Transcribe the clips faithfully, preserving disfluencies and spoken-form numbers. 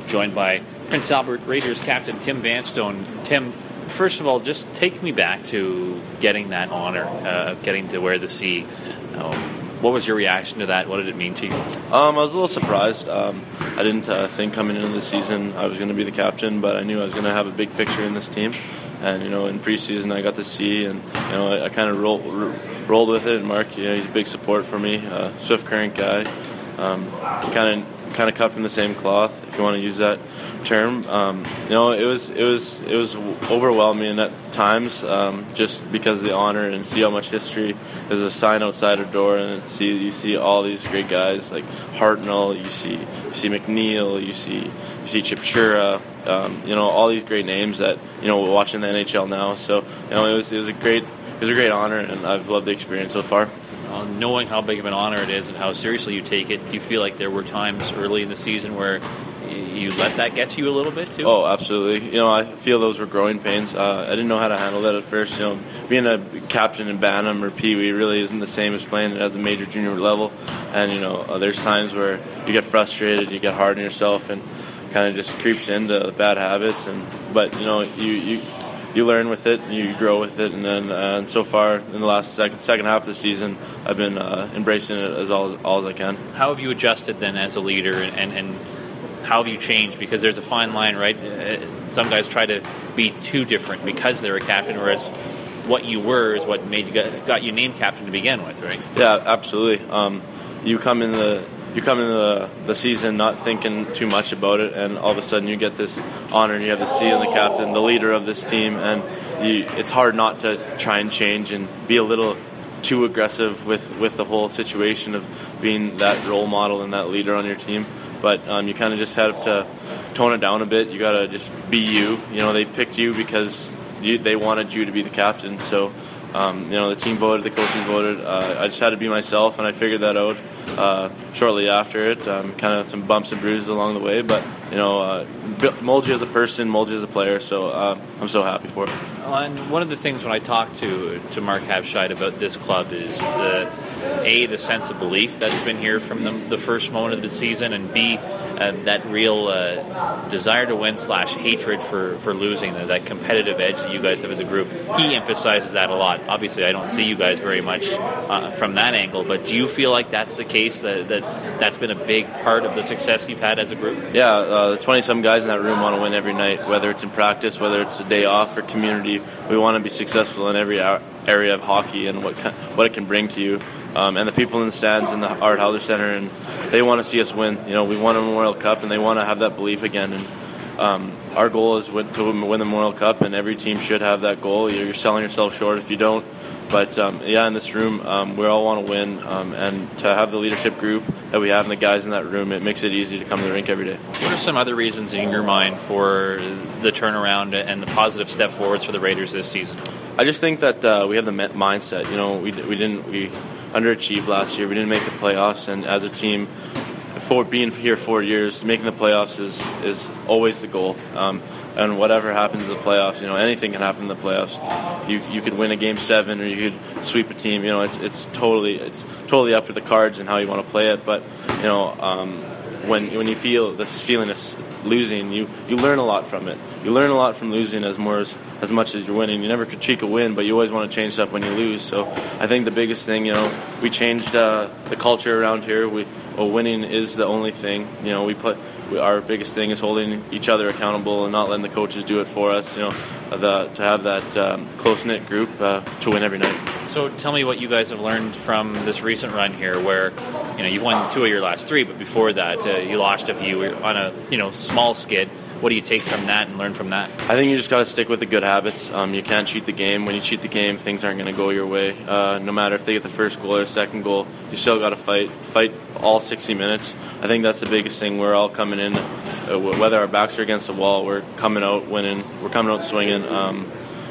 joined by Prince Albert Raiders captain Tim Vanstone. Tim, first of all, just take me back to getting that honor uh, of getting to wear the C. Um, what was your reaction to that? What did it mean to you? Um, I was a little surprised. Um, I didn't uh, think coming into the season I was going to be the captain, but I knew I was going to have a big picture in this team. And, you know, in preseason I got the C, and, you know, I, I kind of roll, ro- rolled with it. And Mark, you know, he's a big support for me. Uh, Swift Current guy. Um, kind of kind of cut from the same cloth, if you want to use that term. Um, you know, it was it was it was overwhelming at times, um, just because of the honor, and see how much history. There's a sign outside our door, and see you see all these great guys like Hartnell. You see you see McNeil. You see you see Chipchura. Um, you know, all these great names that, you know, we're watching the N H L now. So, you know, it was it was a great it was a great honor, and I've loved the experience so far. Well, knowing how big of an honor it is and how seriously you take it, do you feel like there were times early in the season where you let that get to you a little bit too? Oh, absolutely. You know, I feel those were growing pains. Uh, I didn't know how to handle that at first. You know, being a captain in Bantam or Pee Wee really isn't the same as playing at the major junior level. And, you know, uh, there's times where you get frustrated, you get hard on yourself, and kind of just creeps into bad habits. And but you know, you you. You learn with it, you grow with it, and then uh, and so far in the last second second half of the season, I've been uh, embracing it as all, all as I can. How have you adjusted then as a leader, and, and, and how have you changed? Because there's a fine line, right? Uh, some guys try to be too different because they're a captain, whereas what you were is what made you got, got you named captain to begin with, right? Yeah, absolutely. Um, you come in the You come into the, the season not thinking too much about it, and all of a sudden you get this honor, and you have the C and the captain, the leader of this team, and you, it's hard not to try and change and be a little too aggressive with, with the whole situation of being that role model and that leader on your team. But um, you kind of just have to tone it down a bit. You got to just be you. You know, they picked you because you, they wanted you to be the captain. So, um, you know, the team voted, the coaches voted. Uh, I just had to be myself, and I figured that out. Uh, shortly after it, um, kind of some bumps and bruises along the way, but you know, uh, mold you as a person, mold you as a player. So uh, I'm so happy for it. And one of the things when I talk to to Mark Habscheid about this club is the A, the sense of belief that's been here from the, the first moment of the season, and B, uh, that real uh, desire to win slash hatred for, for losing, that, that competitive edge that you guys have as a group. He emphasizes that a lot. Obviously, I don't see you guys very much uh, from that angle, but do you feel like that's the case, that, that that's been a big part of the success you've had as a group? Yeah, uh, the twenty-some guys in that room want to win every night, whether it's in practice, whether it's a day off or community. We want to be successful in every area of hockey and what what it can bring to you. Um, and the people in the stands in the Art Howler Center, and they want to see us win. You know, we won a Memorial Cup, and they want to have that belief again. And um, our goal is win, to win the Memorial Cup, and every team should have that goal. You're, you're selling yourself short if you don't. But, um, yeah, in this room, um, we all want to win. Um, and to have the leadership group that we have and the guys in that room, it makes it easy to come to the rink every day. What are some other reasons in your mind for the turnaround and the positive step forwards for the Raiders this season? I just think that uh, we have the mindset. You know, we we didn't we underachieved last year. We didn't make the playoffs, and as a team, for being here four years, making the playoffs is is always the goal. Um, and whatever happens in the playoffs, you know, anything can happen in the playoffs. You you could win a game seven, or you could sweep a team. You know, it's it's totally it's totally up to the cards and how you want to play it. But you know, um, when when you feel this feeling of losing, you you learn a lot from it. You learn a lot from losing as more as as much as you're winning. You never critique a win, but you always want to change stuff when you lose. So I think the biggest thing, you know, we changed uh, the culture around here. We well, winning is the only thing. You know, we put we, our biggest thing is holding each other accountable and not letting the coaches do it for us. You know, the, to have that um, close-knit group uh, to win every night. So tell me what you guys have learned from this recent run here, where you know you've won two of your last three, but before that uh, you lost a few on a you know small skid. What do you take from that and learn from that? I think you just got to stick with the good habits. Um, you can't cheat the game. When you cheat the game, things aren't going to go your way. Uh, no matter if they get the first goal or the second goal, you still got to fight. Fight all sixty minutes. I think that's the biggest thing. We're all coming in, uh, whether our backs are against the wall, we're coming out winning. We're coming out swinging. Um,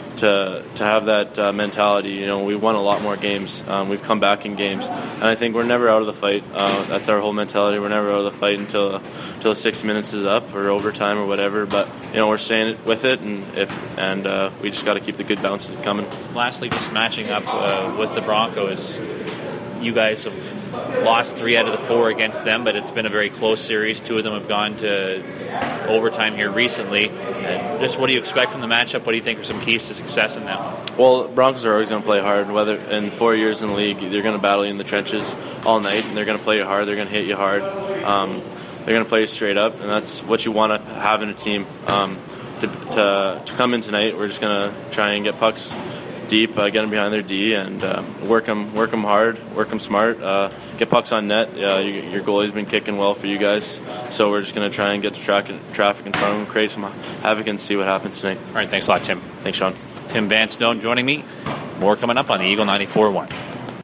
to to have that uh, mentality, you know, we won a lot more games. Um, we've come back in games, and I think we're never out of the fight. Uh, that's our whole mentality. We're never out of the fight until until the six minutes is up or overtime or whatever. But you know, we're staying with it, and if and uh, we just got to keep the good bounces coming. Lastly, just matching up uh, with the Broncos, you guys have lost three out of the four against them, but it's been a very close series. Two of them have gone to overtime here recently. And just what do you expect from the matchup? What do you think are some keys to success in that? Well, Broncos are always going to play hard. Whether in four years in the league, they're going to battle you in the trenches all night, and they're going to play you hard. They're going to hit you hard. Um, they're going to play you straight up, and that's what you want to have in a team. Um, to, to to come in tonight, we're just going to try and get pucks deep, uh, get them behind their D, and uh, work them, work them hard, work them smart, uh, get pucks on net. Uh, you, your goalie's been kicking well for you guys, so we're just going to try and get the tra- traffic in front of them, create some havoc, and see what happens tonight. All right, thanks a lot, Tim. Thanks, Sean. Tim Vanstone joining me. More coming up on the Eagle ninety-four point one.